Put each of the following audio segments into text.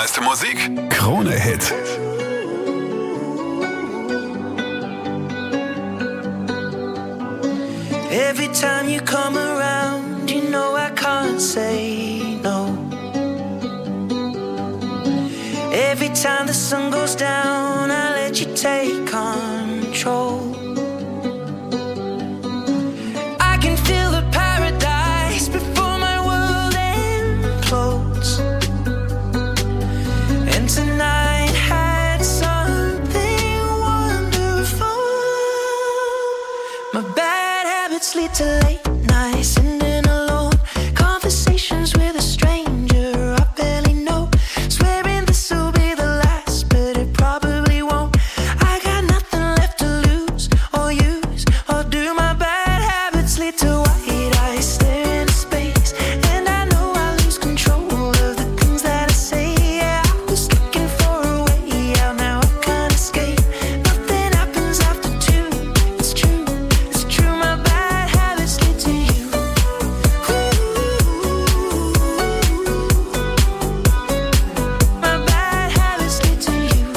meiste Musik, Krone Hit. Every time you come around, you know I can't say no. Every time the sun goes down, I let you take control. I can feel the paradise before my world implodes. And tonight had something wonderful. My bad habits lead to late nights, ending alone. Conversations with a stranger I barely know. Swearing this will be the last, but it probably won't. I got nothing left to lose or use or do. My bad habits lead to white eyes stare into space, and I know I lose control of the things that I say. Yeah, I was looking for a way out, now I can't escape. Nothing happens after two. It's true, it's true. My bad habits lead to you. My bad habits lead to you.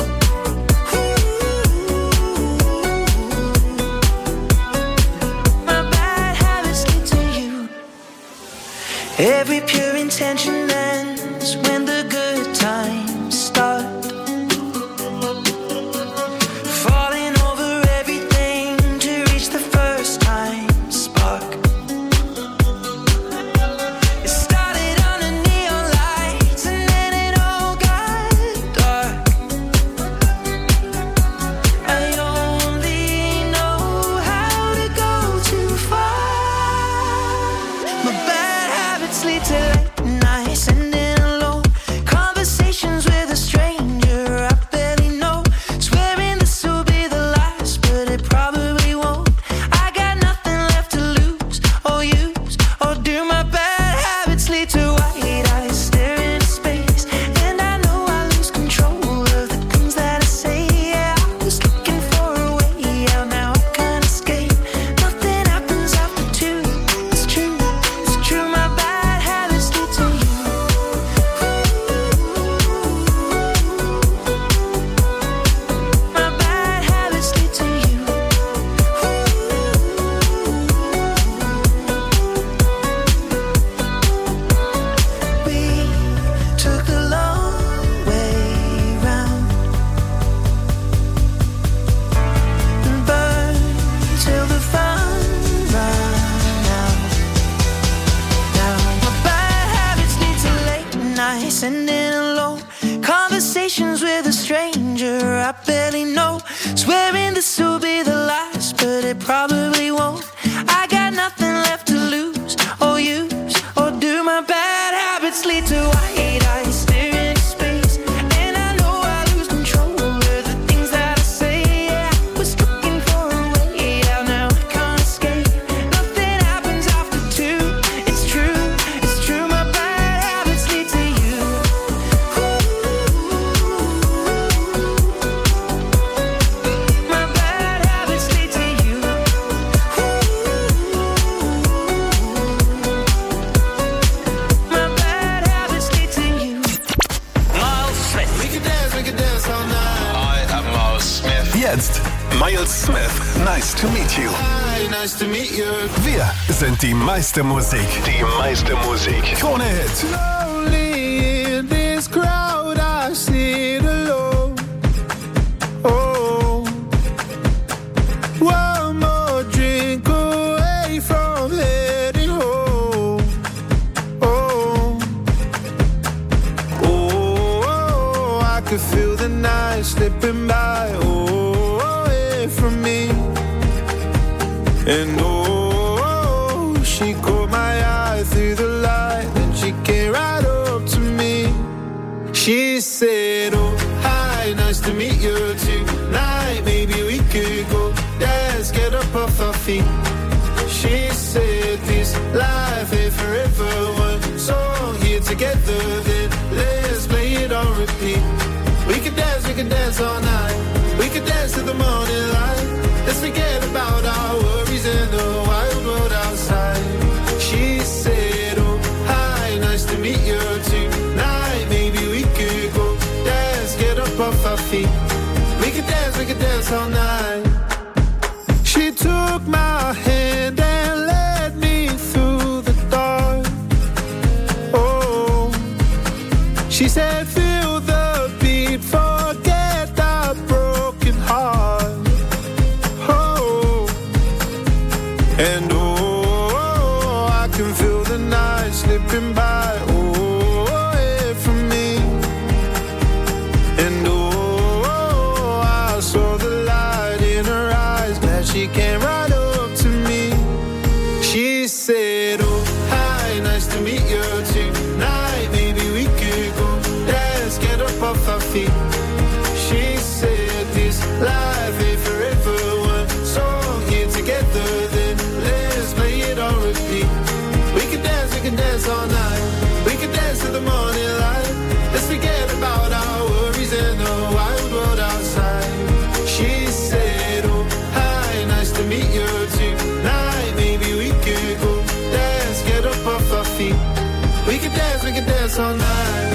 My bad habits lead to you. Every pure intention ends when the good times start. Falling over everything to reach the first time spark. It started under neon lights and then it all got dark. I only know how to go too far. My bad habits lead to late nights, ending alone. Conversations with a stranger I barely know. Swearing this will be the last, but it probably won't. I got nothing left to lose or use or do. My bad habits lead to white eyes stare into space, and I know I lose control of the things that I say. Yeah, I was looking for a way out, now I can't escape. Nothing happens after two. It's true, it's true. My bad habits lead to you. My bad habits lead to you. We took the long way round and burned till the fun ran out. Now my bad habits lead to late nights, ending alone. Conversations with a stranger I barely know. Swearing this will be the last, but it probably won't. I got nothing left to lose or use or do. My bad habits lead to white eyes stare into space, and I know I lose control of the things that I say. Yeah, I was looking for a way out, now I can't escape. Nothing happens after two. It's true, it's true. My bad habits lead to you. My bad habits lead to you. My bad habits lead to you. Miles Smith. We can dance all night. I am Miles Smith. Jetzt Miles Smith. Nice to meet you. Hi, nice to meet you. Wir sind die meiste Musik. Die meiste Musik. Krone Hit. Slowly in this crowd I sit alone. Oh, one more drink away from heading home. Oh, oh, I could feel the night slipping by. Oh, away from me. And oh, she caught my eye through the light, and she came right up to me. She said, oh, hi, nice to meet you tonight. Maybe we could go dance, get up off our feet. She said, this life ain't forever. One song here together, then let's play it on repeat. We can dance all night. We can dance to the morning light. Let's forget about our worries and the wild world outside. She said, oh, hi, nice to meet you tonight. Maybe we could go feet. We could dance all night. She took my hand and led me through the dark. Oh, she said, feel the beat, forget the broken heart. Oh, and I can feel the night slipping by. Oh, from me. And I saw the light in her eyes. Glad she came right up to me. She said, oh, hi, nice to meet you tonight. Maybe we could go dance, get up off our feet. She said, this life ain't forever. One song here together, then let's play it on repeat. We can dance all night. We can dance to the morning light. Let's forget about our worries and the wild world outside. She said, oh, hi, nice to meet you tonight. Maybe we could go dance, get up off our feet. We can dance all night.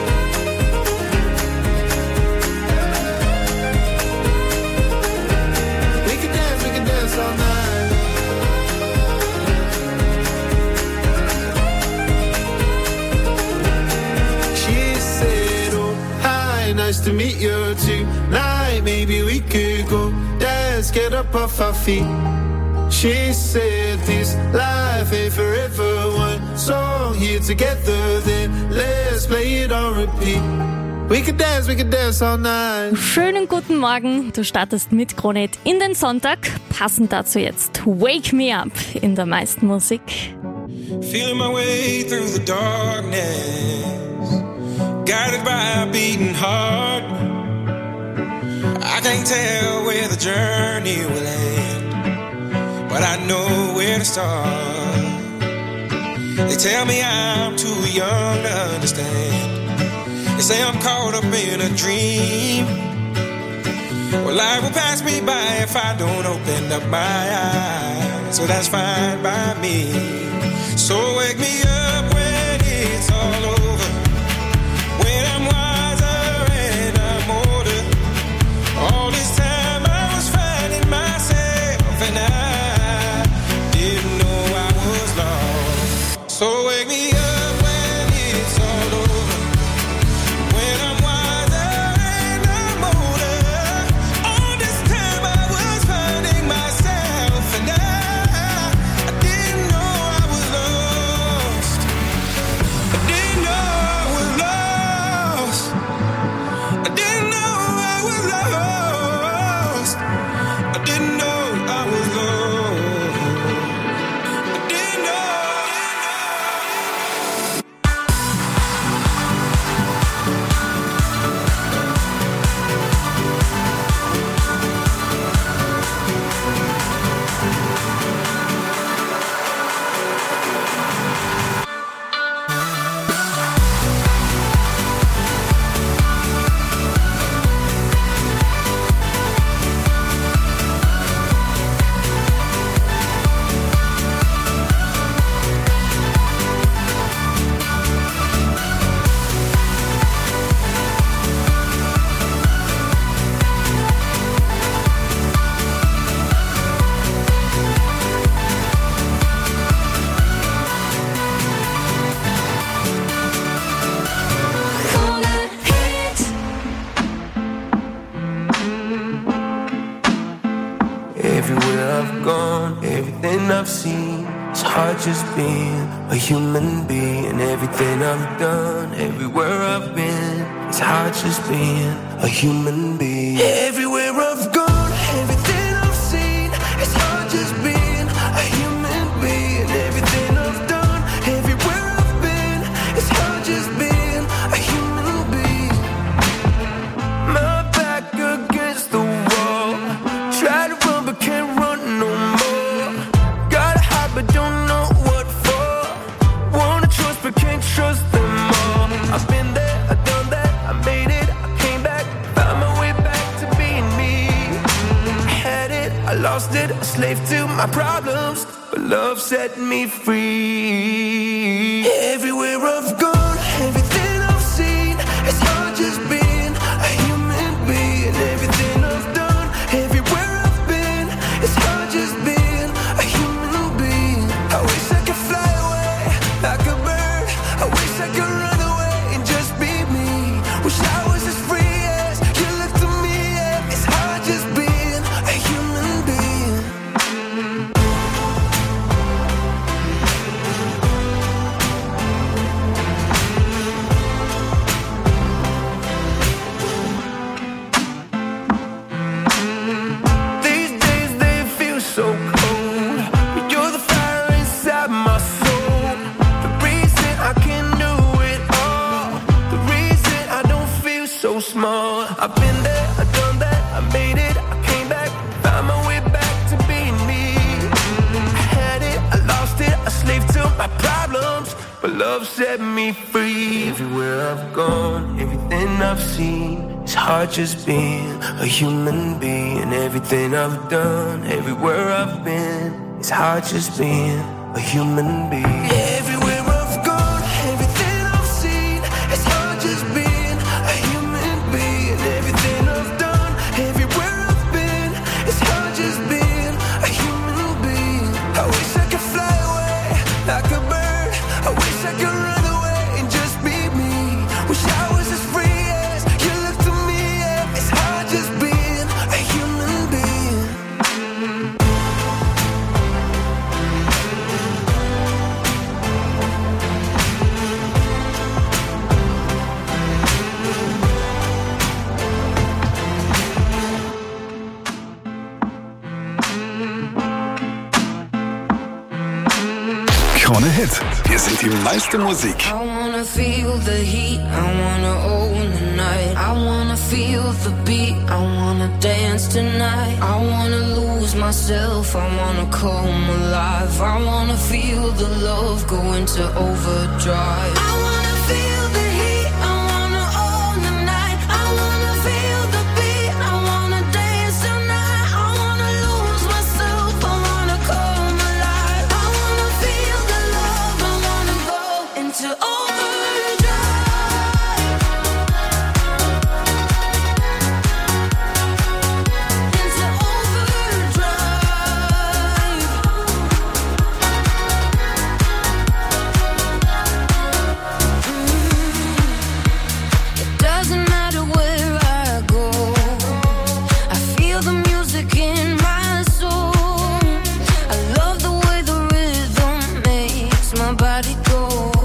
We can dance all night. She said, oh, hi, nice to meet you tonight. Maybe we could go dance, get up off our feet. She said, this life ain't forever. One song here together, then let's play it on repeat. We can dance all night. Schönen guten Morgen, du startest mit Krone-Hit in den Sonntag. Passend dazu jetzt Wake Me Up in der meisten Musik. Feeling my way through the darkness, guided by a beating heart. I can't tell where the journey will end, but I know where to start. They tell me I'm too young to understand. They say I'm caught up in a dream. Well, life will pass me by if I don't open up my eyes. So that's fine by me. So wake me up when it's all over, when I'm wiser and I'm older. All this time I was finding myself and I didn't know I was lost. So wake me up when it's all over, when I'm wiser and I'm older. All this time I was finding myself and I didn't know I was lost. I didn't know I was lost. I didn't know I was lost. I didn't know I was lost. I didn't know. Everywhere I've gone, everything I've seen, it's hard just being a human being. Everything I've done, everywhere I've been, it's hard just being a human being. Everywhere I've gone, everything I've seen, it's hard just being a human being. Everything I've done, everywhere I've been, it's hard just being a human being. My back against the wall, try to run but can't run no more. Gotta hide but don't know what for. Wanna trust but can't trust them all. I've been there, I've done that, I made it, I came back, found my way back to being me. I had it, I lost it, a slave to my problems, but love set me free. Everywhere I've gone, everything I've seen, it's hard just being a human being. I've been there, I've done that, I made it, I came back, found my way back to being me. I had it, I lost it, I slaved to my problems, but love set me free. Everywhere I've gone, everything I've seen, it's hard just being a human being. Everything I've done, everywhere I've been, it's hard just being a human being. Everywhere I've gone, everything I've seen, it's hard just being a human being. Everything I've done, everywhere I've been, it's hard just being a human being. I wish I could fly away like a bird. I wish I could run away and just be me. Wish I was as free as you look to me. Yeah. It's hard just being a human being. Krone Hit. Wir sind die meiste Musik. I wanna feel the heat, I wanna own the night. I wanna feel the beat, I wanna dance tonight. I wanna lose myself, I wanna come alive. I wanna feel the love go into overdrive. I wanna feel the heat, I wanna own the night. I wanna feel the beat, I wanna dance tonight. I wanna lose myself, I wanna come alive. I wanna feel the love, I wanna go into overdrive. Into overdrive. It doesn't matter where I go, I feel the music in my soul. I love the way the rhythm makes my body go.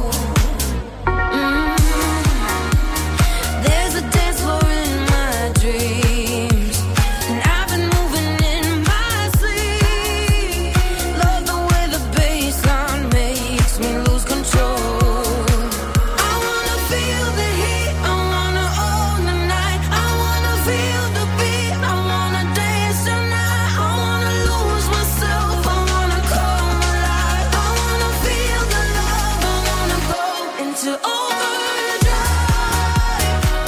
There's a dance floor in my dreams, and I've been moving in my sleep. Love the way the bass line makes me lose control. I wanna feel the heat, I wanna own the night. I wanna feel the beat, I wanna dance tonight. I wanna lose myself, I wanna come alive. I wanna feel the love, I wanna go into overdrive.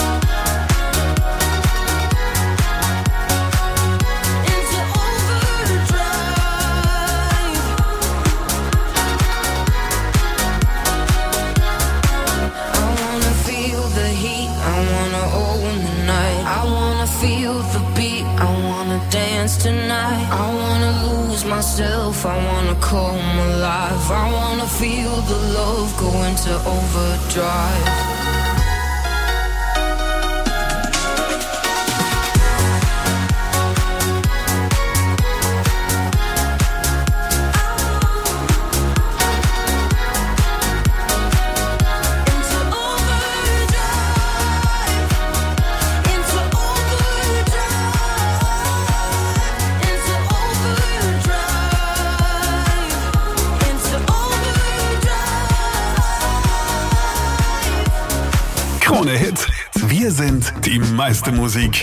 Into overdrive. I wanna feel the heat, I wanna own the night. I wanna feel the beat, I wanna dance tonight. I wanna lose myself, I wanna come alive. I wanna feel the love go into overdrive. Into overdrive. Into overdrive. Into overdrive. Into overdrive. Krone Hit. Wir sind die meiste Musik.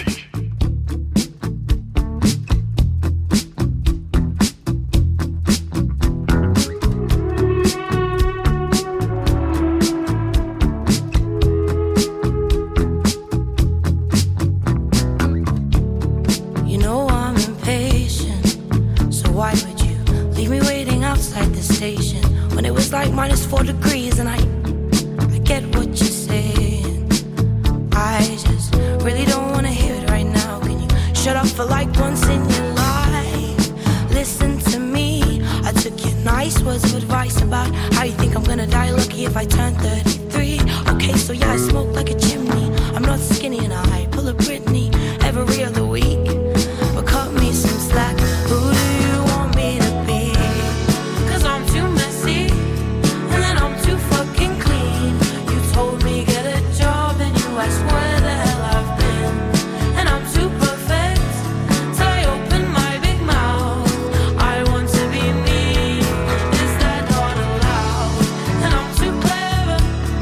You know I'm impatient, so why would you leave me waiting outside the station when it was like -4 degrees? And I get what you're saying. I just really don't wanna hear it right now. Can you shut up for like once in your life? Listen to me. I took your nice words of advice about how you think I'm gonna die lucky if I turn 33. Okay, so yeah, I smoke like a chimney. I'm not skinny and I pull a Britney every other week. But cut me some slack. Who do you want me to be? 'Cause I'm too messy and then I'm too fucking clean. You told me get a job and you asked where the hell I've been. And I'm too perfect, so I open my big mouth. I want to be me, is that not allowed? And I'm too clever,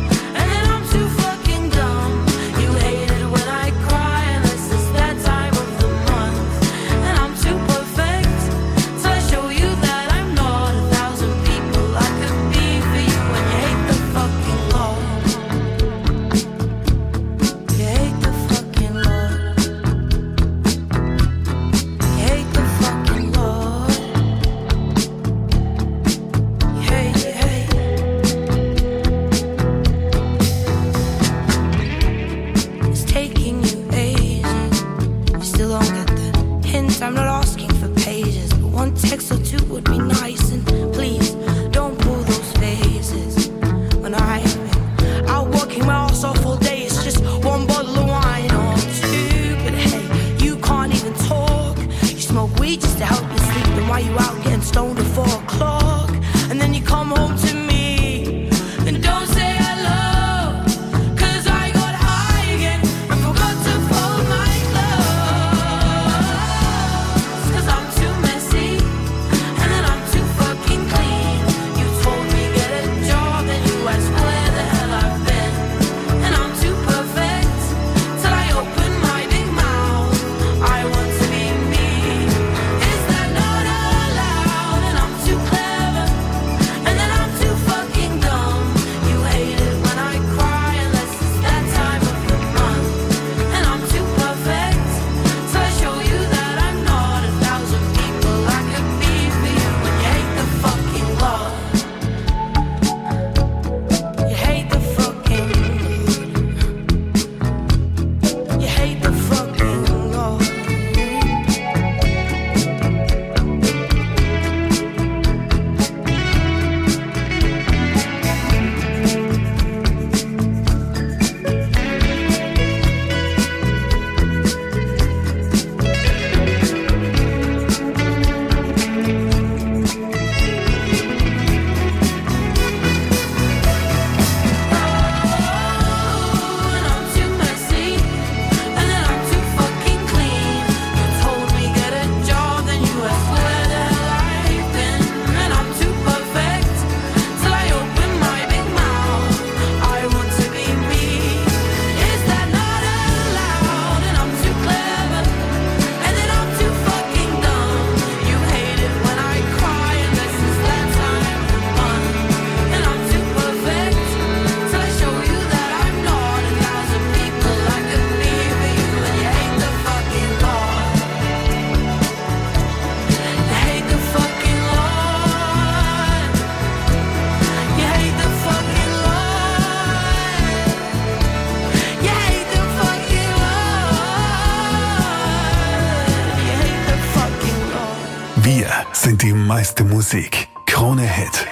die meiste Musik. Krone Hit.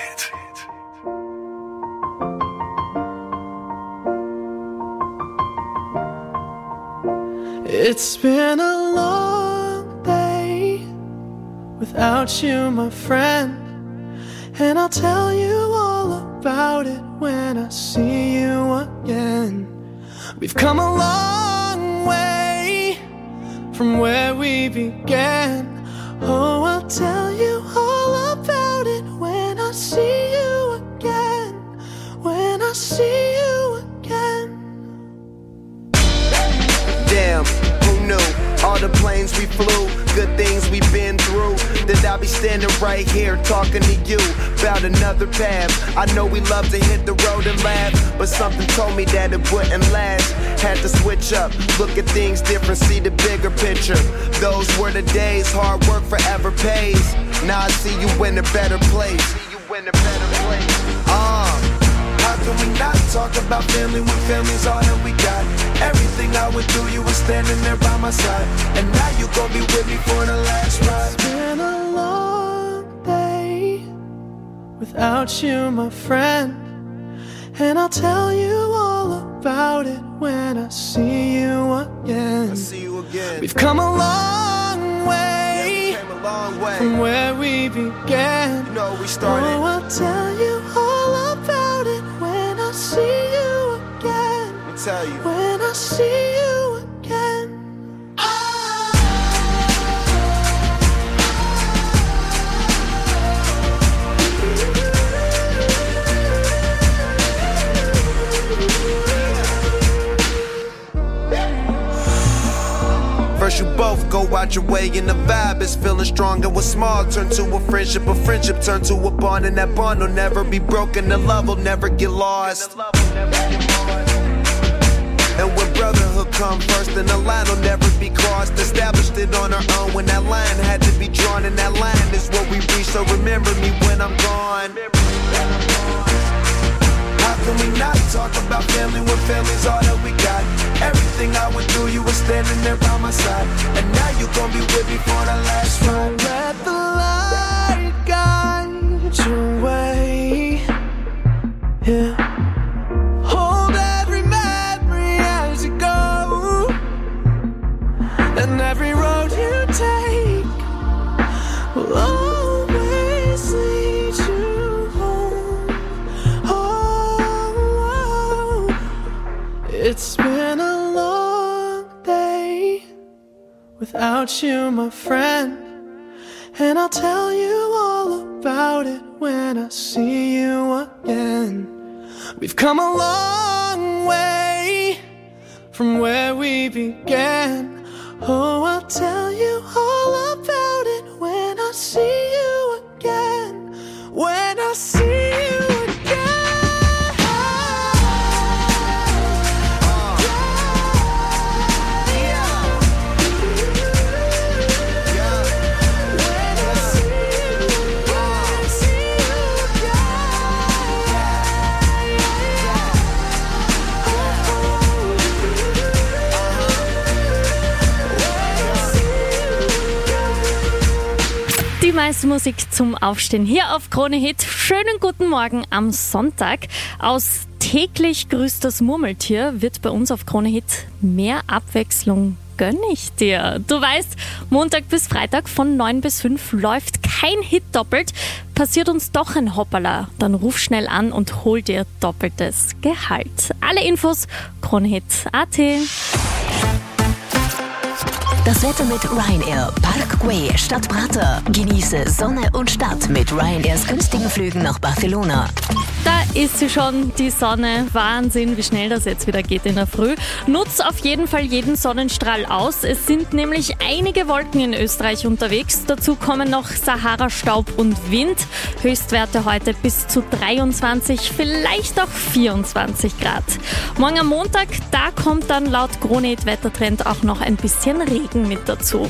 It's been a long day without you, my friend, and I'll tell you all about it when I see you again. We've come a long way from where we began. Oh, I'll tell you all about it when I see you again. When I see you again. Damn, who knew? All the planes we flew, good things we've been through. That I'll be standing right here talking to you about another path. I know we love to hit the road and laugh, but something told me that it wouldn't last. Had to switch up, look at things different, see the bigger picture. Those were the days, hard work forever pays. Now I see you in a better place. How can we not talk about family when family's all that we got? Everything I would do, you were standing there by my side, and now you gon' be with me for the last ride. It's been a long day without you, my friend, and I'll tell you all about it when I see you again. We've come a long way, from where we began. You know we started. Oh, I'll tell you all about it when I see you again. Let me tell you. When I see you again. First you both go out your way and the vibe is feeling strong. And what's small turn to a friendship turn to a bond. And that bond will never be broken, the love will never get lost. And when brotherhood come first, then the line will never be crossed. Established it on our own when that line had to be drawn. And that line is what we reach, so remember me when I'm gone. How can we not talk about family when family's all that we got? Everything I would do, you were standing there by my side, and now you gon' be with me for the last ride. Let the light guide your way. Yeah. Hold every memory as you go, and every road you take will always lead you home. Oh, it's been a long day without you, my friend, and I'll tell you all about it when I see you again. We've come a long way from where we began. Oh, I'll tell you all about it when I see you again. When I see you again. Die meiste Musik zum Aufstehen hier auf Krone Hit. Schönen guten Morgen am Sonntag. Aus täglich grüßt das Murmeltier wird bei uns auf Krone Hit mehr Abwechslung gönn ich dir. Du weißt, Montag bis Freitag von 9 bis 5 läuft kein Hit doppelt. Passiert uns doch ein Hoppala, dann ruf schnell an und hol dir doppeltes Gehalt. Alle Infos kronehit.at. Das Wetter mit Ryanair. Parkway, Stadt Prater. Genieße Sonne und Stadt mit Ryanairs günstigen Flügen nach Barcelona. Da ist sie schon, die Sonne. Wahnsinn, wie schnell das jetzt wieder geht in der Früh. Nutz auf jeden Fall jeden Sonnenstrahl aus. Es sind nämlich einige Wolken in Österreich unterwegs. Dazu kommen noch Sahara-Staub und Wind. Höchstwerte heute bis zu 23, vielleicht auch 24 Grad. Morgen am Montag, da kommt dann laut Kronet Wettertrend auch noch ein bisschen Regen mit dazu.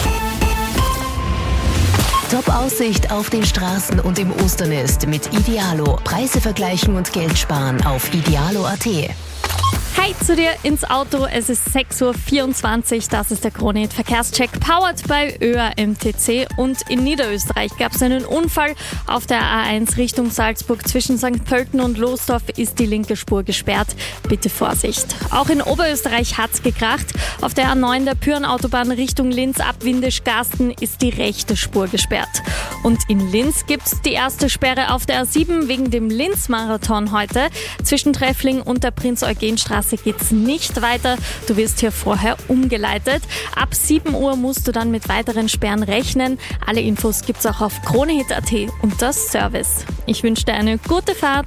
Top-Aussicht auf den Straßen und im Osternest mit Idealo. Preise vergleichen und Geld sparen auf idealo.at. Hi zu dir ins Auto, es ist 6.24 Uhr, das ist der Krone-Hit Verkehrscheck, powered bei ÖAMTC. Und in Niederösterreich gab es einen Unfall auf der A1 Richtung Salzburg. Zwischen St. Pölten und Losdorf ist die linke Spur gesperrt. Bitte Vorsicht. Auch in Oberösterreich hat's gekracht. Auf der A9 der Pyrenautobahn Richtung Linz ab Windischgarsten ist die rechte Spur gesperrt. Und in Linz gibt's die erste Sperre auf der A7 wegen dem Linz-Marathon heute. Zwischen Treffling und der Prinz-Eugen-Straße geht's nicht weiter. Du wirst hier vorher umgeleitet. Ab 7 Uhr musst du dann mit weiteren Sperren rechnen. Alle Infos gibt's auch auf kronehit.at unter Service. Ich wünsche dir eine gute Fahrt.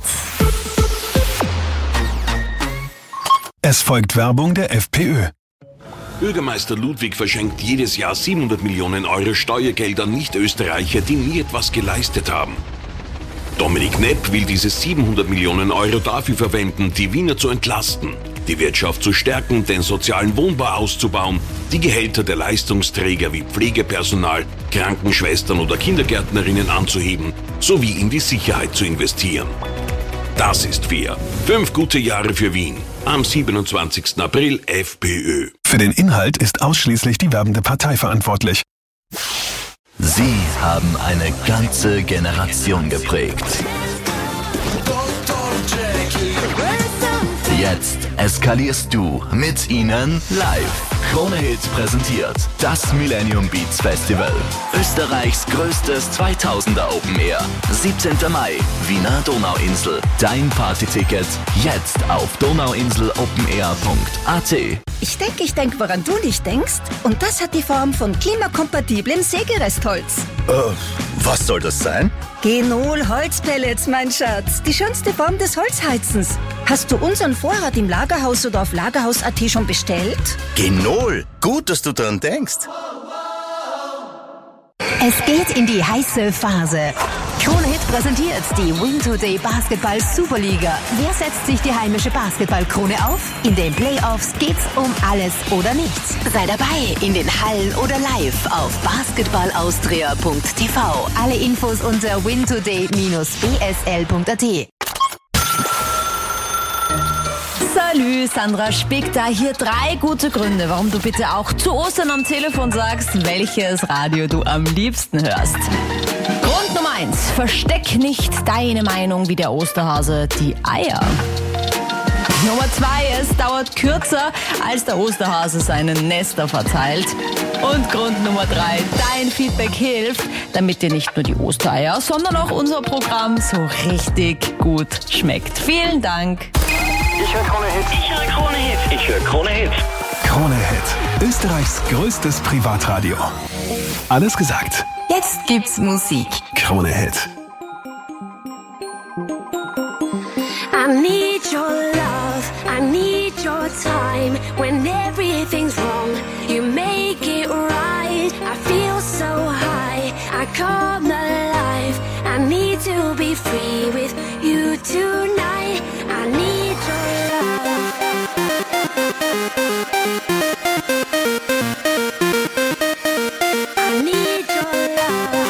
Es folgt Werbung der FPÖ. Bürgermeister Ludwig verschenkt jedes Jahr 700 Millionen Euro Steuergeld an Nicht-Österreicher, die nie etwas geleistet haben. Dominik Knepp will diese 700 Millionen Euro dafür verwenden, die Wiener zu entlasten, die Wirtschaft zu stärken, den sozialen Wohnbau auszubauen, die Gehälter der Leistungsträger wie Pflegepersonal, Krankenschwestern oder Kindergärtnerinnen anzuheben, sowie in die Sicherheit zu investieren. Das ist fair. 5 gute Jahre für Wien. Am 27. April FPÖ. Für den Inhalt ist ausschließlich die werbende Partei verantwortlich. Sie haben eine ganze Generation geprägt. Jetzt eskalierst du mit ihnen live. Krone-Hit präsentiert das Millennium Beats Festival. Österreichs größtes 2000er Open Air. 17. Mai, Wiener Donauinsel. Dein Partyticket jetzt auf donauinselopenair.at. Ich denke, woran du nicht denkst. Und das hat die Form von klimakompatiblem Sägerestholz. Was soll das sein? Genol Holzpellets, mein Schatz. Die schönste Form des Holzheizens. Hast du unseren Vorrat im Lagerhaus oder auf lagerhaus.at schon bestellt? Genol, gut, dass du daran denkst. Es geht in die heiße Phase. Krone-Hit präsentiert die Win Today Basketball Superliga. Wer setzt sich die heimische Basketballkrone auf? In den Playoffs geht's um alles oder nichts. Sei dabei in den Hallen oder live auf basketballaustria.tv. Alle Infos unter wintoday-bsl.at. Salü, Sandra Spick da. Hier 3 gute Gründe, warum du bitte auch zu Ostern am Telefon sagst, welches Radio du am liebsten hörst. Grund Nummer 1. Versteck nicht deine Meinung wie der Osterhase die Eier. Nummer 2. Es dauert kürzer, als der Osterhase seinen Nester verteilt. Und Grund Nummer 3. Dein Feedback hilft, damit dir nicht nur die Ostereier, sondern auch unser Programm so richtig gut schmeckt. Vielen Dank. Ich höre Krone-Hit. Ich höre Krone-Hit. Ich höre Krone-Hit. Krone-Hit. Österreichs größtes Privatradio. Alles gesagt. Jetzt gibt's Musik. Krone-Hit. I need your love, I need your time. When everything's wrong, you make it right. I feel so high, I come alive. I need to be free with you tonight. I need your love. I need your love.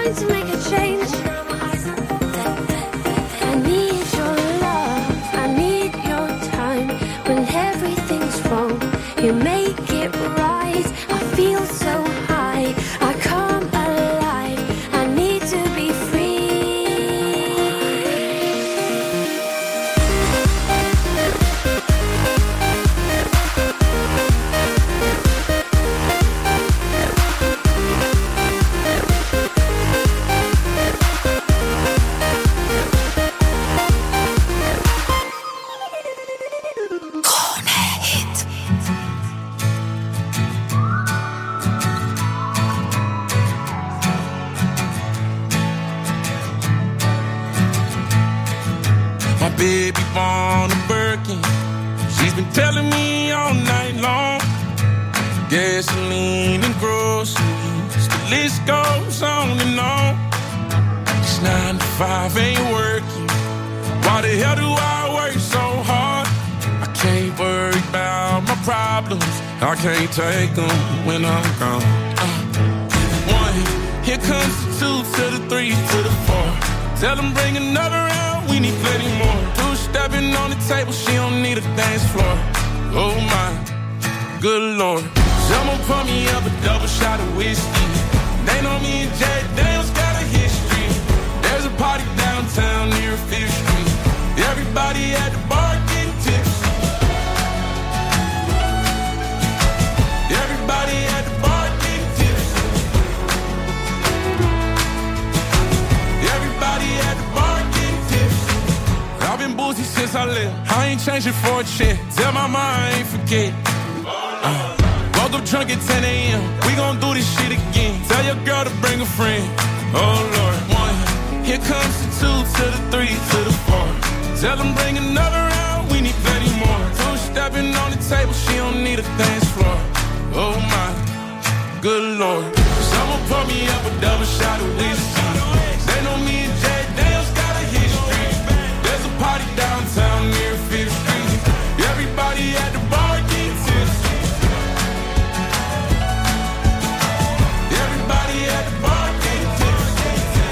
trying to make a change. I need your love, I need your time. When everything's wrong, you make it right. I feel so high, I come alive. I need to be free. My baby born a Birkin. She's been telling me all night long. Gasoline and groceries, the list goes on and on. This 9 to 5 ain't working. Why the hell do I work so hard? I can't worry about my problems. I can't take them when I'm gone. 1, here comes the 2 to the 3 to the 4. Tell them bring another round, we need plenty more. 2 stepping on the table, she don't need a dance floor. Oh my, good lord. Someone pour me up a double shot of whiskey. They know me and Jay Daniels got a history. There's a party downtown near 5th Street. Everybody at the bar getting tipsy. Everybody at the bar getting tipsy. Everybody at the bar getting tipsy. I've been boozy since I left. I ain't changing for a check. Tell my mind I ain't forget. Woke up drunk at 10 a.m. We gon' do this shit again. Tell your girl to bring a friend. Oh Lord. 1, here comes the 2 to the 3 to the 4. Tell them bring another round, we need plenty more. 2 stepping on the table, she don't need a dance floor. Oh my, good lord. Someone pour me up a double shot of whiskey. They know me and Jay Daniels got a history. There's a party downtown near 5th Street. Everybody at the bar getting tipsy. Everybody at the bar getting tipsy.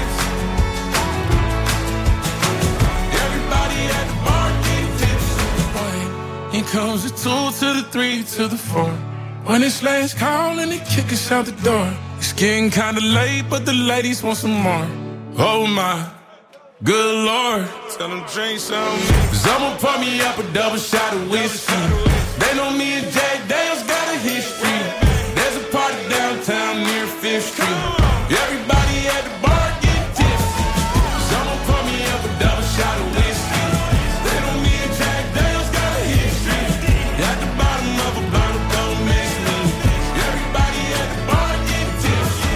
Everybody at the bar getting tipsy. Here comes the 2 to the 3 to the 4. When it's last call and they kick us out the door. It's getting kinda late, but the ladies want some more. Oh my, good lord. Tell them drink some. Someone pour me up a double shot of whiskey. They know me and Jay Daniels got a history. There's a party downtown near 5th Street. Everybody at the bar getting tipsy. Someone pour me up a double shot of whiskey. They know me and Jay Daniels got a history. At the bottom of a bottle, don't miss me. Everybody at the bar getting tipsy.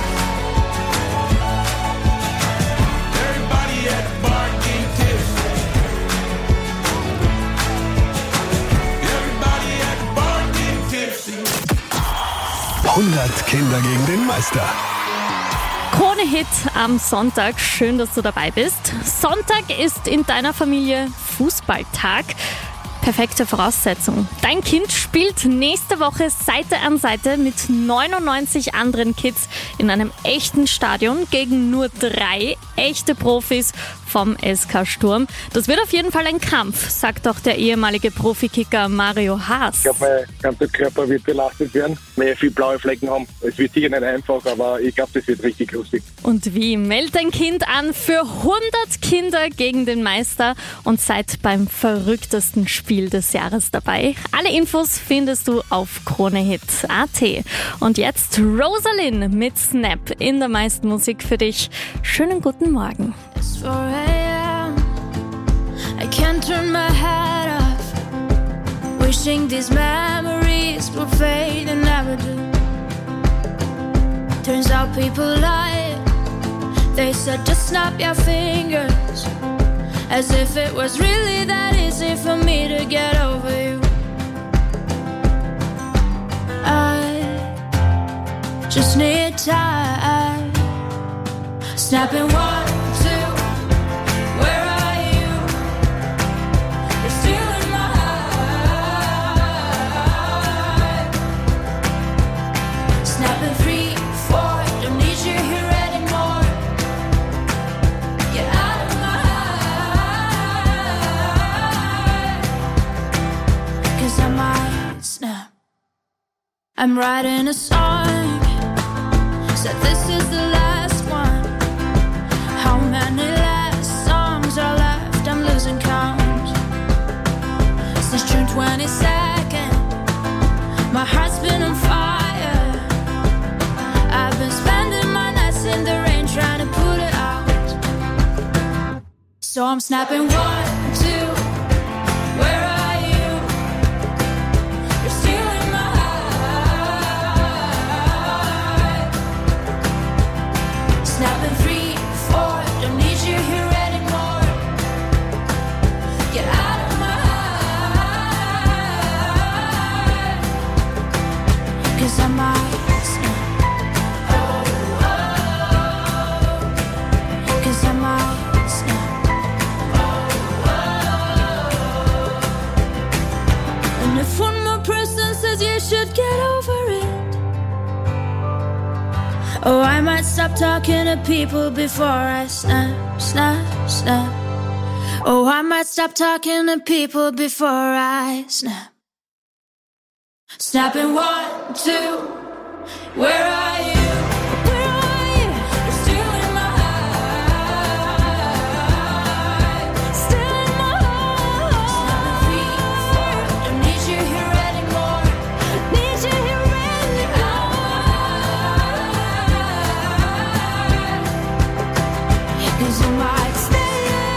Everybody at the bar getting tipsy. Everybody at the bar getting tipsy. 100 Kinder gegen den Meister. Krone-Hit am Sonntag. Schön, dass du dabei bist. Sonntag ist in deiner Familie Fußballtag. Perfekte Voraussetzung. Dein Kind spielt nächste Woche Seite an Seite mit 99 anderen Kids in einem echten Stadion gegen nur 3 echte Profis vom SK Sturm. Das wird auf jeden Fall ein Kampf, sagt auch der ehemalige Profikicker Mario Haas. Ich glaube, mein ganzer Körper wird belastet werden, weil wir viele blaue Flecken haben. Es wird sicher nicht einfach, aber ich glaube, das wird richtig lustig. Und wie? Meld dein Kind an für 100 Kinder gegen den Meister und seid beim verrücktesten Spiel des Jahres dabei. Alle Infos findest du auf KroneHit.at. Und jetzt Rosalind mit Snap in der meisten Musik für dich. Schönen guten Morgen. It's 4 a.m. I can't turn my head off. Wishing these memories will fade and never do. Turns out people lie. They said just snap your fingers, as if it was really that easy for me to get over you. I just need time. Snapping 1, 2, where are you? You're still in my heart. Snapping 3, 4, don't need you here anymore. I'm writing a song, said this is the last one. How many last songs are left? I'm losing count. Since June 22nd, my heart's been on fire. I've been spending my nights in the rain trying to put it out. So I'm snapping 1, 2, where are you? You're stealing my heart. Snapping 3, 4, don't need you here anymore. Get out of my heart. 'Cause I might snap. Cause I might snap. And if one more person says you should get over it, oh, I might stop talking to people before I snap, snap, snap. Oh, I might stop talking to people before I snap. Snapping 1, 2, where are you? Where are you? You're stealing my heart. Stealing my heart. Snapping 3, 4, don't need you here anymore. Need you here anymore. 'Cause you might stay.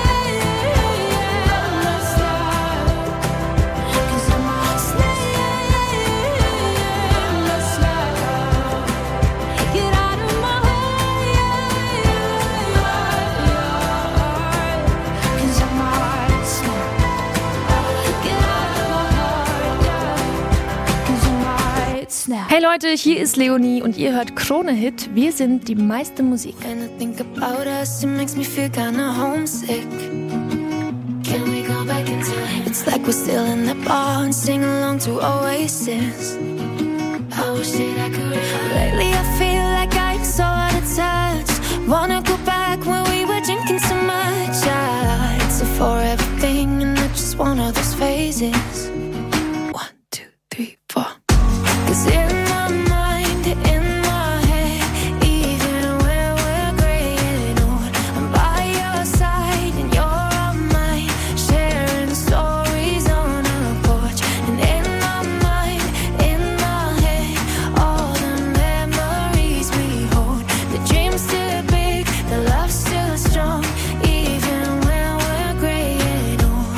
Hey Leute, hier ist Leonie und ihr hört Krone Hit. Wir sind die meiste Musik. When I think about us, it makes me feel kinda homesick. Can we go back in time? It's like we're still in the bar and sing along to Oasis. I wish that I could. Lately I feel like I'm so out of touch. Wanna go back when we were drinking so much. It's a forever thing and not just one of those phases. 1, 2, 3, 4. 'Cause in my mind, in my head, even when we're graying old, I'm by your side and you're on mine, sharing stories on our porch. And in my mind, in my head, all the memories we hold. The dream's still big, the love's still strong, even when we're graying old.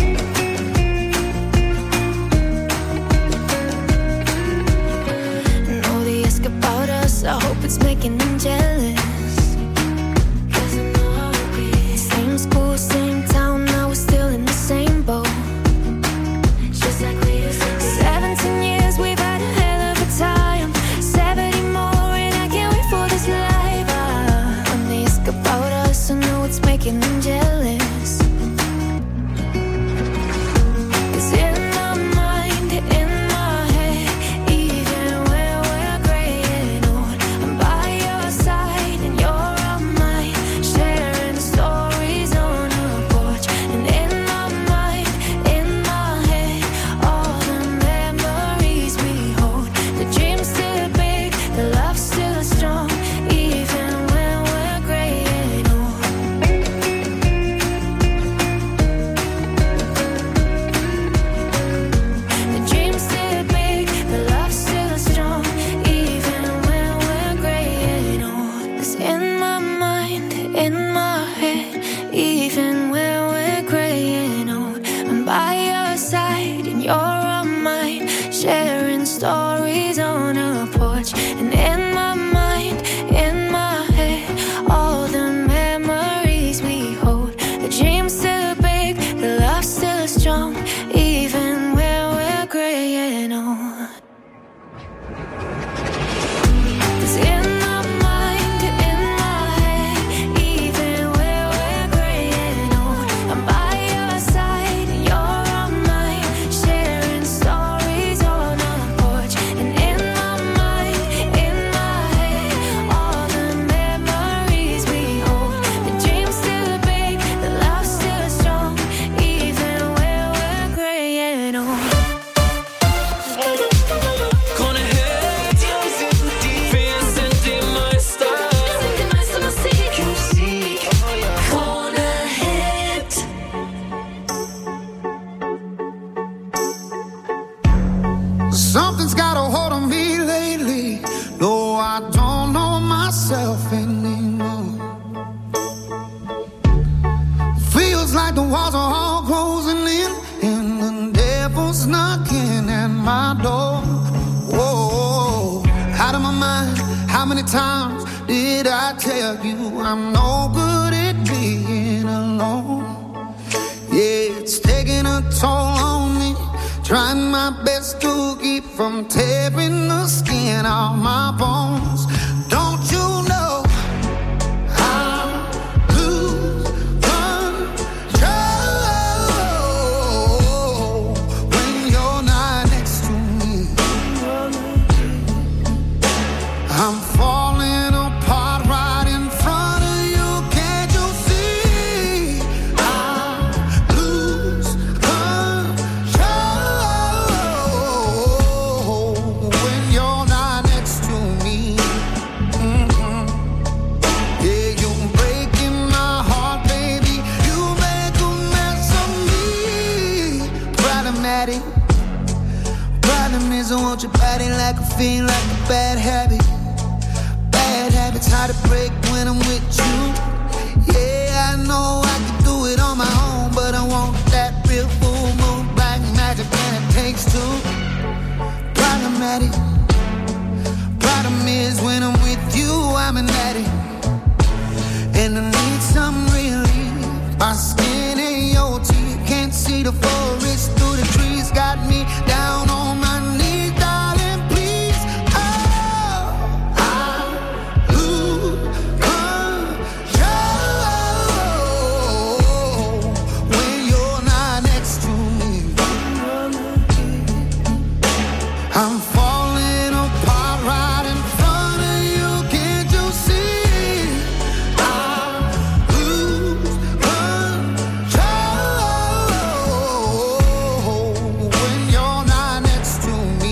Know they ask about us, I hope it's making them jealous. 'Cause I know how it is. Same school, same town, now we're still in the same boat. Just like we used to be. 17 years, we've had a hell of a time. 70 more and I can't wait for this life. When they ask about us, I know it's making them jealous. 'Cause in my mind, in my head, even when we're graying old, I'm by your side and you're on mine, sharing stories on our porch. And in my mind, in my head, all the memories we hold. The dream's still big, the love's still strong, even when we're graying old. I don't know myself anymore. Feels like the walls are all closing in, and the devil's knocking at my door. Whoa, out of my mind. How many times did I tell you I'm no good at being alone? Yeah, it's taking a toll on me, trying my best to keep from tearing the skin off my bones. Don't you know I lose control when you're not next to me? I'm falling apart right in front of you. Can't you see? I lose control when you're not next to me. Yeah, you're breaking my heart, baby. You make a mess of me. Problematic. Problem is I want your body like a fiend, like a bad habit. Bad habits hard to break when I'm with you. Yeah, I know I can do it on my own, but I want that real full moon black magic, and it takes two. Problematic. Problem is when I'm with you, I'm an addict, and I need some relief. My skin and your teeth, can't see the forest through the trees. Got me down on my knees, darling, please. Oh, I lose control when you're not next to me. I'm falling apart right in front of you. Can't you see? I lose control when you're not next to me.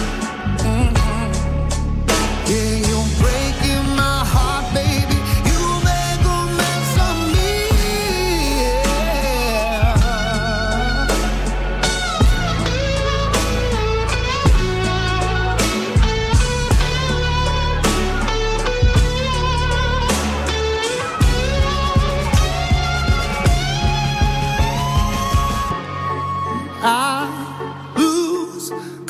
Yeah, you're breaking my heart, baby. You make a mess of me. I lose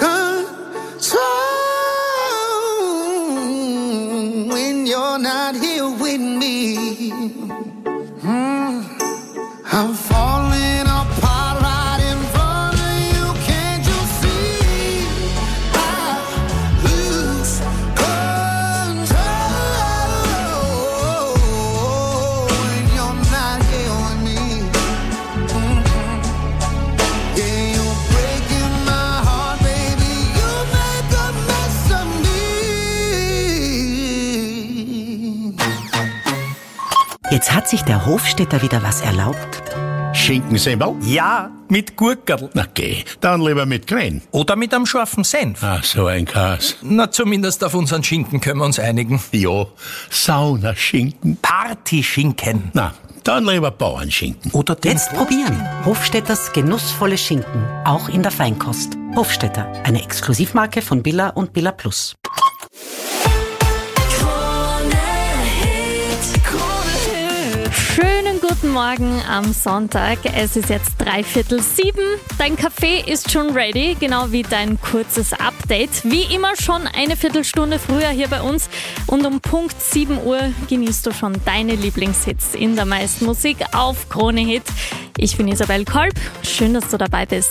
control when you're not here with me. I'm falling apart right in front of you. Can't you see? I lose control when you're not here with me. Yeah, you're breaking my heart, baby. You make a mess of me. Jetzt hat sich der Hofstädter wieder was erlaubt. Schinkensemmel? Ja, mit Gurkerl. Na geh, dann lieber mit Krähen. Oder mit einem scharfen Senf. Ach, so ein Kas. Na, zumindest auf unseren Schinken können wir uns einigen. Ja, Saunaschinken. Partyschinken. Na, dann lieber Bauernschinken. Oder den Jetzt probieren. Hofstädters genussvolle Schinken. Auch in der Feinkost. Hofstädter, eine Exklusivmarke von Billa und Billa Plus. Schönen guten Morgen am Sonntag. Es ist jetzt 6:45. Dein Kaffee ist schon ready, genau wie dein kurzes Update. Wie immer schon eine Viertelstunde früher hier bei uns. Und um Punkt 7 Uhr genießt du schon deine Lieblingshits in der meisten Musik auf Krone Hit. Ich bin Isabel Kolb. Schön, dass du dabei bist.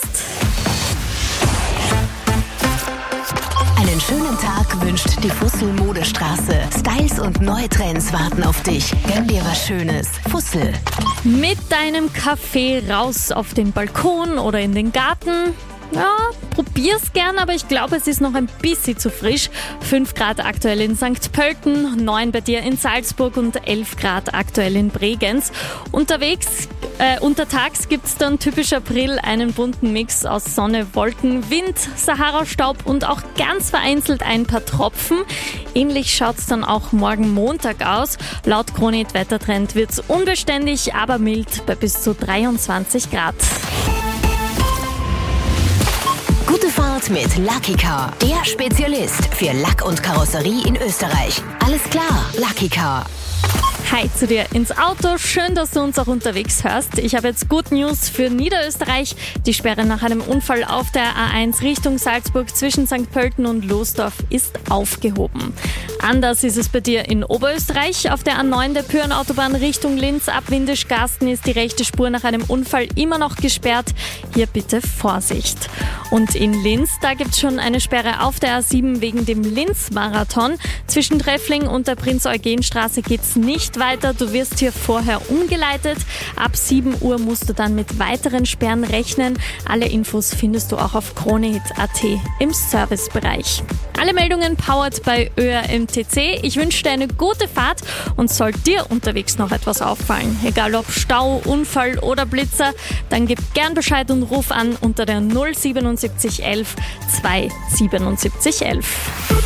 Einen schönen Tag wünscht die Fussel Modestraße. Styles und neue Trends warten auf dich. Gönn dir was Schönes. Fussel. Mit deinem Kaffee raus auf den Balkon oder in den Garten. Ja, probier's gern, aber ich glaube, es ist noch ein bisschen zu frisch. 5 Grad aktuell in St. Pölten, 9 bei dir in Salzburg und 11 Grad aktuell in Bregenz. Untertags gibt's dann typisch April einen bunten Mix aus Sonne, Wolken, Wind, Sahara-Staub und auch ganz vereinzelt ein paar Tropfen. Ähnlich schaut's dann auch morgen Montag aus. Laut Krone Hit Wettertrend wird's unbeständig, aber mild bei bis zu 23 Grad. Gute Fahrt Hit mit Lucky Car. Der Spezialist für Lack und Karosserie in Österreich. Alles klar, Lucky Car. Hi zu dir ins Auto. Schön, dass du uns auch unterwegs hörst. Ich habe jetzt Good News für Niederösterreich. Die Sperre nach einem Unfall auf der A1 Richtung Salzburg zwischen St. Pölten und Losdorf ist aufgehoben. Anders ist es bei dir in Oberösterreich. Auf der A9 der Pyrenautobahn Richtung Linz ab Windischgarsten ist die rechte Spur nach einem Unfall immer noch gesperrt. Hier bitte Vorsicht. Und in Linz, da gibt es schon eine Sperre auf der A7 wegen dem Linz-Marathon. Zwischen Treffling und der Prinz-Eugen-Straße geht's nicht weiter. Du wirst hier vorher umgeleitet. Ab 7 Uhr musst du dann mit weiteren Sperren rechnen. Alle Infos findest du auch auf kronehit.at im Servicebereich. Alle Meldungen powered bei ÖRMTC. Ich wünsche dir eine gute Fahrt und sollte dir unterwegs noch etwas auffallen, egal ob Stau, Unfall oder Blitzer, dann gib gern Bescheid und ruf an unter der 07711 27711.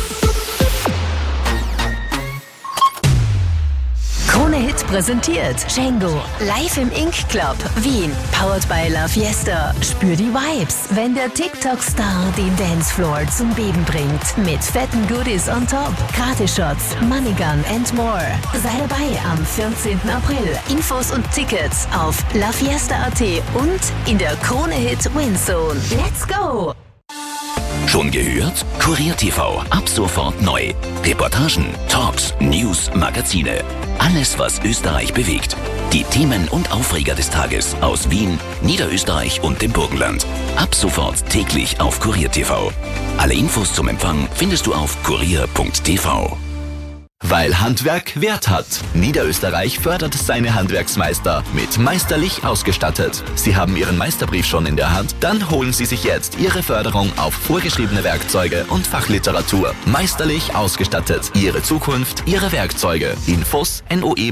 Krone Hit präsentiert Django live im Ink Club Wien. Powered by La Fiesta. Spür die Vibes, wenn der TikTok-Star den Dancefloor zum Beben bringt. Mit fetten Goodies on top, Gratis-Shots, Moneygun and more. Sei dabei am 14. April. Infos und Tickets auf lafiesta.at und in der Krone Hit Winzone. Let's go! Schon gehört? Kurier TV, ab sofort neu. Reportagen, Talks, News, Magazine. Alles, was Österreich bewegt. Die Themen und Aufreger des Tages aus Wien, Niederösterreich und dem Burgenland. Ab sofort täglich auf Kurier TV. Alle Infos zum Empfang findest du auf kurier.tv. Weil Handwerk Wert hat. Niederösterreich fördert seine Handwerksmeister mit Meisterlich ausgestattet. Sie haben Ihren Meisterbrief schon in der Hand? Dann holen Sie sich jetzt Ihre Förderung auf vorgeschriebene Werkzeuge und Fachliteratur. Meisterlich ausgestattet. Ihre Zukunft, Ihre Werkzeuge. Infos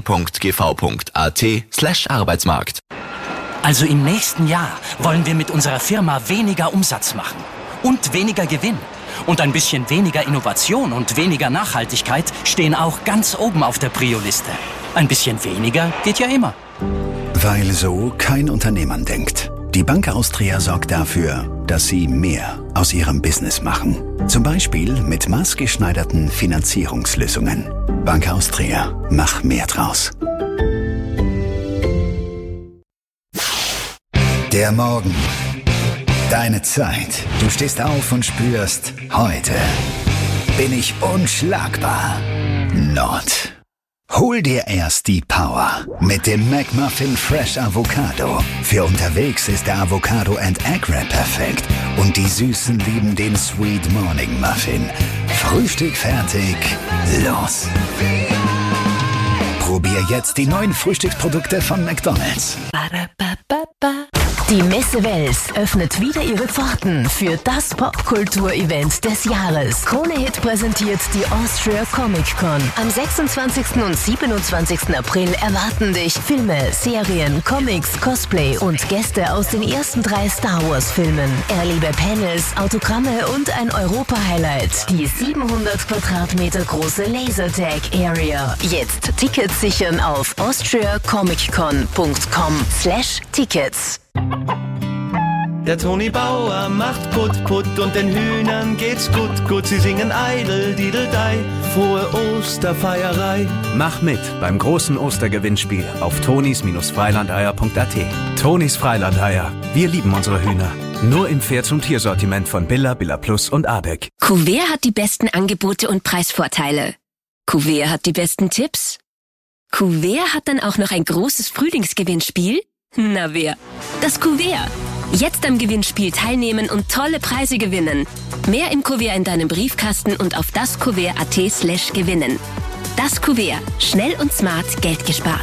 noe.gv.at/Arbeitsmarkt. Also im nächsten Jahr wollen wir mit unserer Firma weniger Umsatz machen und weniger Gewinn. Und ein bisschen weniger Innovation und weniger Nachhaltigkeit stehen auch ganz oben auf der Prio-Liste. Ein bisschen weniger geht ja immer. Weil so kein Unternehmer denkt. Die Bank Austria sorgt dafür, dass Sie mehr aus Ihrem Business machen. Zum Beispiel mit maßgeschneiderten Finanzierungslösungen. Bank Austria, mach mehr draus. Der Morgen. Deine Zeit. Du stehst auf und spürst, heute bin ich unschlagbar. Not. Hol dir erst die Power mit dem McMuffin Fresh Avocado. Für unterwegs ist der Avocado and Egg Wrap perfekt. Und die Süßen lieben den Sweet Morning Muffin. Frühstück fertig. Los. Probier jetzt die neuen Frühstücksprodukte von McDonald's. Die Messe Wels öffnet wieder ihre Pforten für das Popkultur-Event des Jahres. Krone Hit präsentiert die Austria Comic Con. Am 26. und 27. April erwarten dich Filme, Serien, Comics, Cosplay und Gäste aus den ersten 3 Star Wars Filmen. Erlebe Panels, Autogramme und ein Europa-Highlight. Die 700 Quadratmeter große Lasertag Area. Jetzt Tickets sichern auf austriacomiccon.com/Tickets. Der Toni Bauer macht Put-Put und den Hühnern geht's gut. Sie singen Eidel, Dideldei, frohe Osterfeierei. Mach mit beim großen Ostergewinnspiel auf tonis-freilandeier.at. Tonis Freilandeier. Wir lieben unsere Hühner. Nur im Pferd- und Tiersortiment von Billa, Billa Plus und Abeck. Kuvert hat die besten Angebote und Preisvorteile. Kuvert hat die besten Tipps. Kuvert hat dann auch noch ein großes Frühlingsgewinnspiel. Na wer? Das Kuvert. Jetzt am Gewinnspiel teilnehmen und tolle Preise gewinnen. Mehr im Kuvert in deinem Briefkasten und auf daskuvert.at/gewinnen. Das Kuvert. Schnell und smart Geld gespart.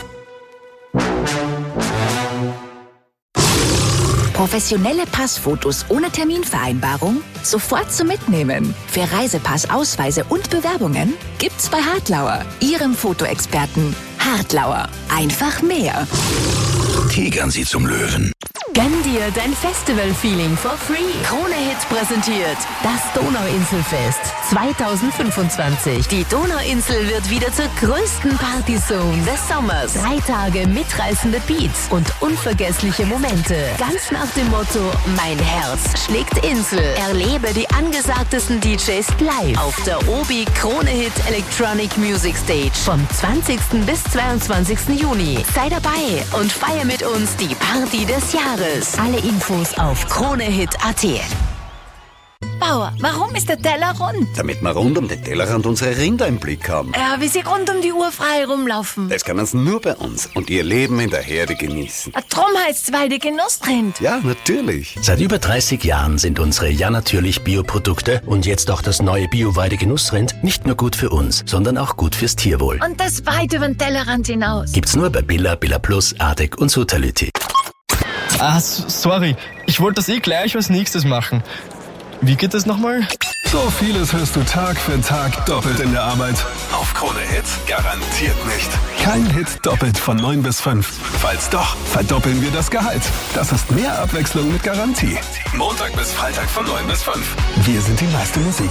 Professionelle Passfotos ohne Terminvereinbarung sofort zum Mitnehmen. Für Reisepass, Ausweise und Bewerbungen gibt's bei Hartlauer, Ihrem Fotoexperten. Hartlauer. Einfach mehr. Tigern Sie zum Löwen. Gönn dir dein Festival-Feeling for free. Krone Hit präsentiert das Donauinselfest 2025. Die Donauinsel wird wieder zur größten Partyzone des Sommers. 3 Tage mitreißende Beats und unvergessliche Momente. Ganz nach dem Motto, mein Herz schlägt Insel. Erlebe die angesagtesten DJs live auf der Obi Krone Hit Electronic Music Stage vom 20. bis 22. Juni. Sei dabei und feier mit uns die Party des Jahres. Alle Infos auf kronehit.at. Bauer, warum ist der Teller rund? Damit wir rund um den Tellerrand unsere Rinder im Blick haben. Ja, wie sie rund um die Uhr frei rumlaufen. Das können sie nur bei uns und ihr Leben in der Herde genießen. Drum heißt's Weide Genussrind. Ja, natürlich. Seit über 30 Jahren sind unsere Ja natürlich Bioprodukte und jetzt auch das neue Bio-Weide Genussrind nicht nur gut für uns, sondern auch gut fürs Tierwohl. Und das weit über den Tellerrand hinaus. Gibt's nur bei Billa, Billa Plus, Ardek und Sutality. Ah, sorry. Ich wollte das gleich als nächstes machen. Wie geht das nochmal? So vieles hörst du Tag für Tag doppelt in der Arbeit. Auf Krone Hit garantiert nicht. Kein Hit doppelt von 9 bis 5. Falls doch, verdoppeln wir das Gehalt. Das ist mehr Abwechslung mit Garantie. Montag bis Freitag von 9 bis 5. Wir sind die meiste Musik.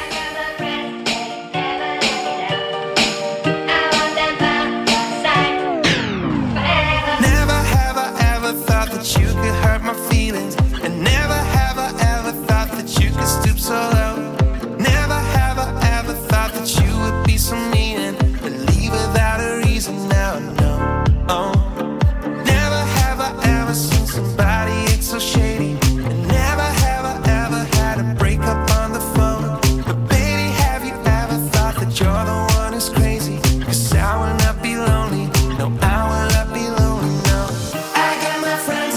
You could hurt my feelings, and never have I ever thought that you could stoop so low. Never have I ever thought that you would be so mean and leave without a reason. Now I know. Oh, never have I ever seen somebody act so shady, and never have I ever had a breakup on the phone. But baby, have you ever thought that you're the one who's crazy? 'Cause I will not be lonely. No, I will not be lonely. No, I got my friends.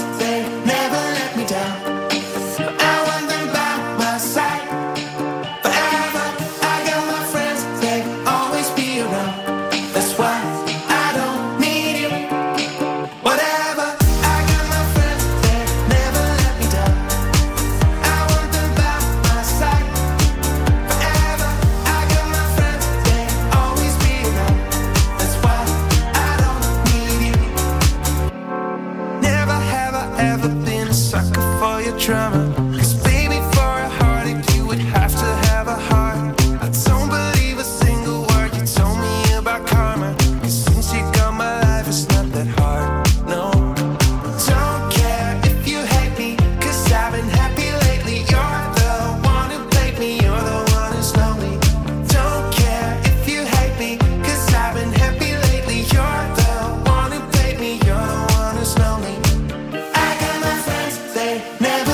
Drama. 'Cause baby, for a heartache you would have to have a heart. I don't believe a single word you told me about karma. 'Cause since you got my life, it's not that hard. No, don't care if you hate me, 'cause I've been happy lately. You're the one who played me, you're the one who's lonely. Don't care if you hate me, 'cause I've been happy lately. You're the one who played me, you're the one who's lonely. I got my friends, they never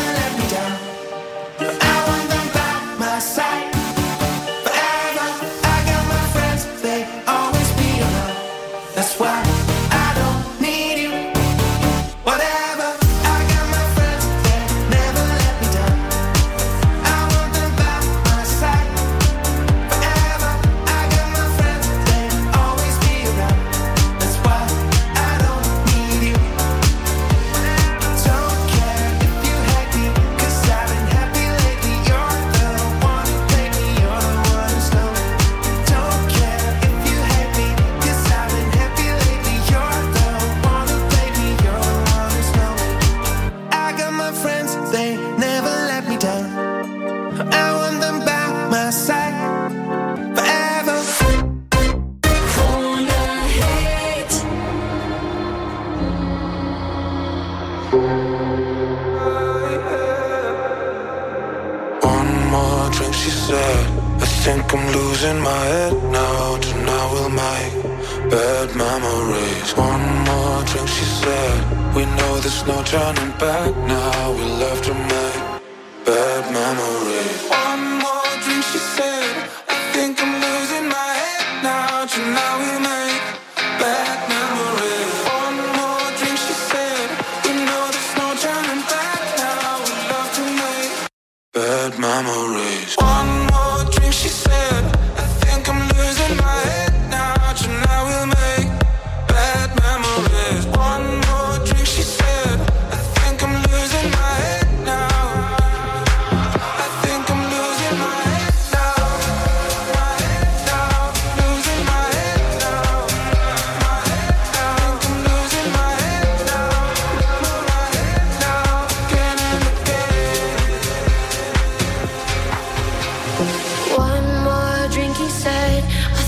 think I'm losing my head now. Tonight we'll make bad memories. One more drink, she said. We know there's no turning back now. We'll have to make bad memories. One more drink, she said. I think I'm losing my head now. Tonight we'll make bad memories. One more drink, she said. We know there's no turning back now. We'll have to make bad memories. One more drink, she said. I think I'm losing my head now. Tonight we'll make bad memories. One more drink, she said. I think I'm losing my head now. I think I'm losing my head now. My head now. Losing my head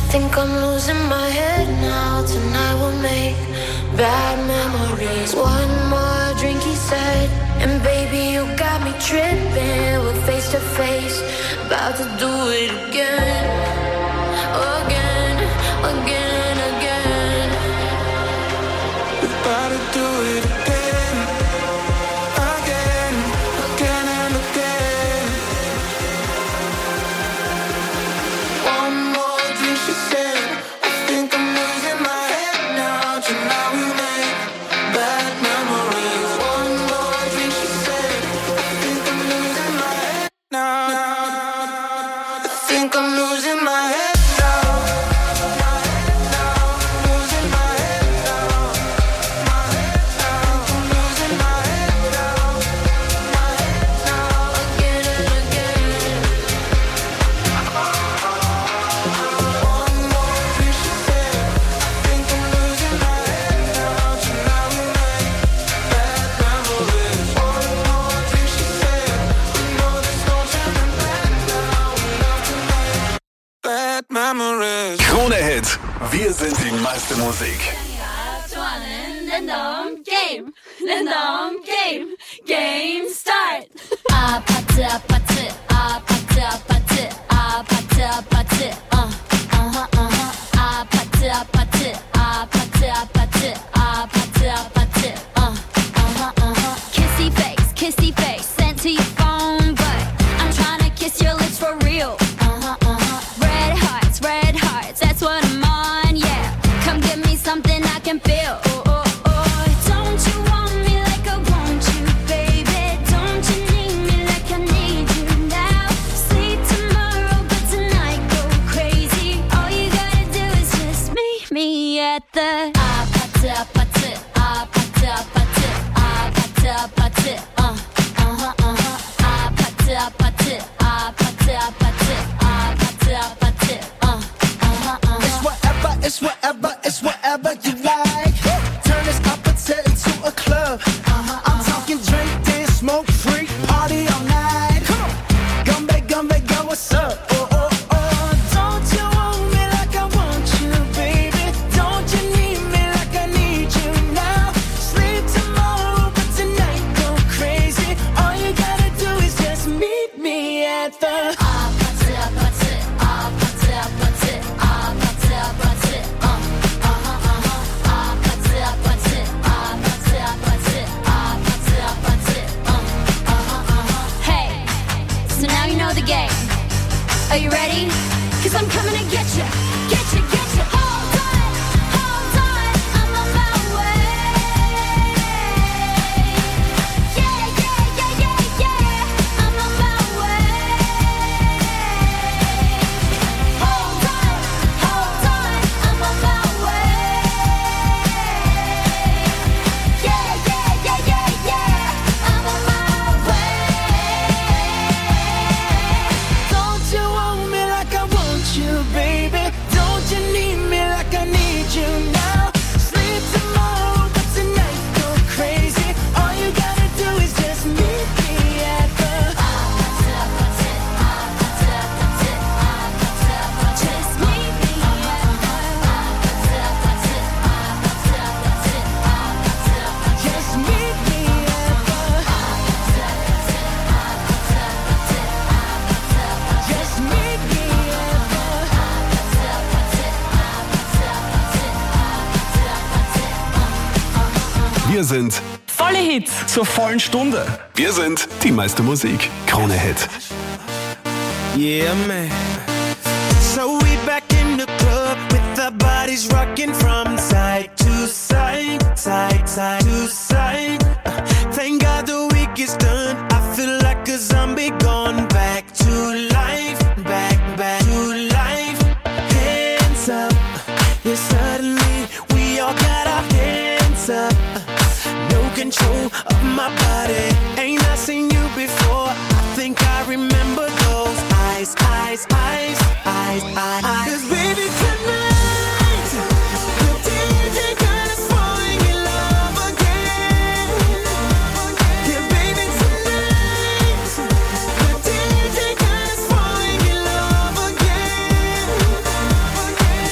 think I'm losing my head now. Tonight we'll make bad memories. One more drink, he said, and baby, you got me tripping. We're face to face, about to do it again. Again, again, again. We're about to do it again. Again, again and again. One more drink, she said, I think I'm losing my head now. Tonight we make bad memories. One more drink, she said, I think I'm losing my head now. I think I'm losing my head now. Losing my head now. My head now. I'm losing my head now. My head now. Again and again. One more drink, she said, I think I'm losing my head now. Tonight we make bad memories. One more drink, she said, we know there's no turning back now. We love to make bad memories. Krone Hit. Wir sind die meiste Musik. Game. Game start. Apatı, apatı, apatı, apatı, apatı, apatı. Apatı, apatı, apatı, apatı, apatı, apatı. Kissy face, sent to your phone, but I'm trying to kiss your lips for real. Red hearts, that's what I'm on, yeah. Come give me something I can feel. Don't you want me like I want you, baby? Don't you need me like I need you now? Sleep tomorrow, but tonight go crazy. All you gotta do is just meet me at the apatı, apatı, apatı, apatı, apatı, apatı. Apatı, apatı, apatı, apatı, apatı, apatı. It's whatever you like. Turn this opposite into a club. I'm talking drink, dance, smoke, freak, party all night. Come on, gumbe, go, what's up? Oh. Don't you want me like I want you, baby? Don't you need me like I need you now? Sleep tomorrow, but tonight go crazy. All you gotta do is just meet me at the Apatı, apatı, apatı, apatı, apatı, apatı. Apatı, apatı, apatı, apatı, apatı, apatı. Hey, so now you know the game. Are you ready? 'Cause I'm coming to get you, get you, get you. Hold on, I'm on my way. Yeah, I'm on my way. Hold on, I'm on my way. Yeah, I'm on my way. Don't you want me like I want you, baby? Don't you need me like I need you now? Sleep tomorrow, but tonight go crazy. All you gotta do is just meet me at the Just meet me at Just meet me at the Just meet me Wir sind Volle Hits zur vollen Stunde. Wir sind die meiste Musik. Krone Hit. Yeah, man. So we back in the club with our bodies rocking from side to side, side to side. Thank God the week is done. I feel like a zombie gone back to life, back to life. Hands up, yeah, suddenly we all got our hands up. No control of my body. Ain't I seen you before? I think I remember those eyes. 'Cause baby tonight, the DJ got us falling in love again. Yeah, baby tonight, the DJ got us falling in love again.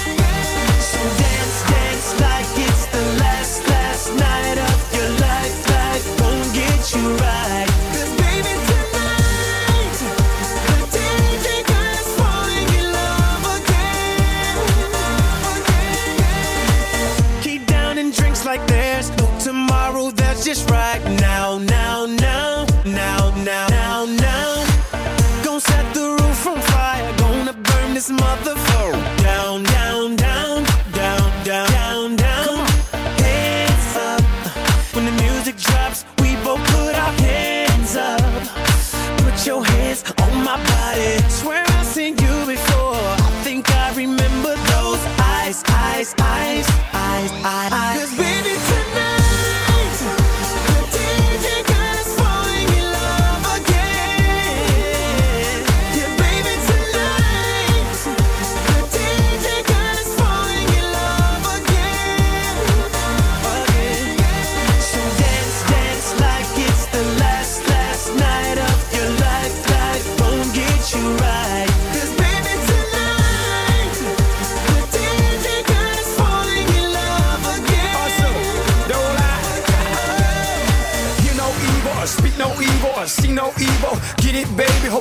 baby.